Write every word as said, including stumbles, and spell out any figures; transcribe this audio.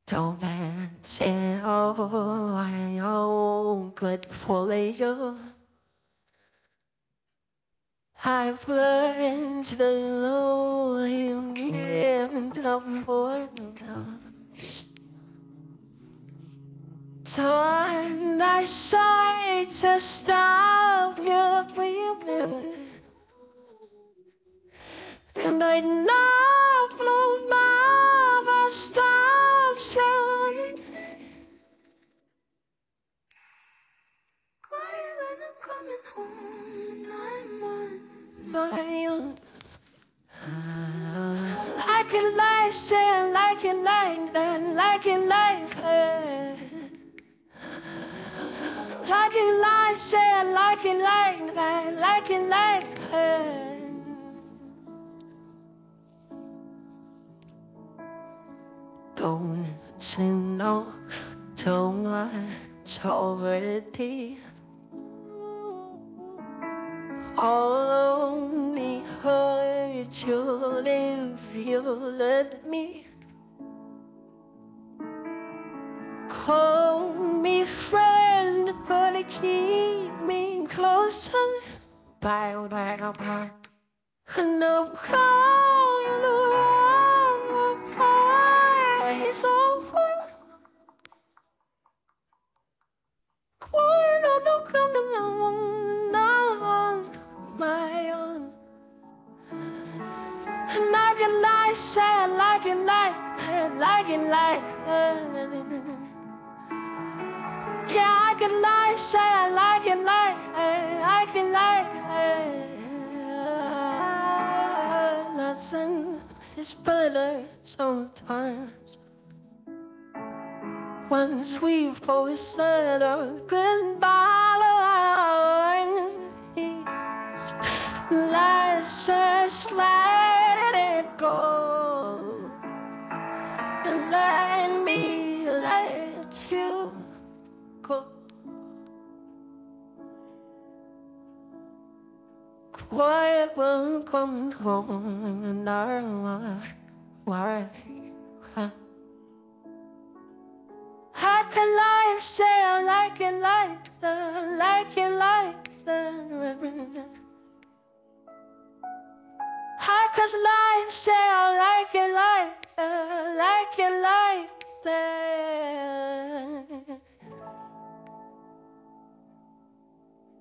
Don't say, oh, I own good for you. I've learned the law you give up for time my sight to stop your breathing, and I know no never stop saying quiet when I'm coming home and I'm on my own. I can lie, say like it like that, like it like that. Like it like, say like it like that, like it like that. Don't you know too much already? Only hurt you if you let me. Call me friend, but keep me closer. By back apart. No call you the wrong place over. Quiet, no, no, come on, no, my own. And I can lie, say I like it like, like it like. Yeah, I can lie, say I like it like, I can like. Nothing is better sometimes. Once we've both said our goodbye, let's just let it go and let me let you go. Quiet when coming home and I why I can lie and say I like it like that, like it like that. I could lie and say I like it like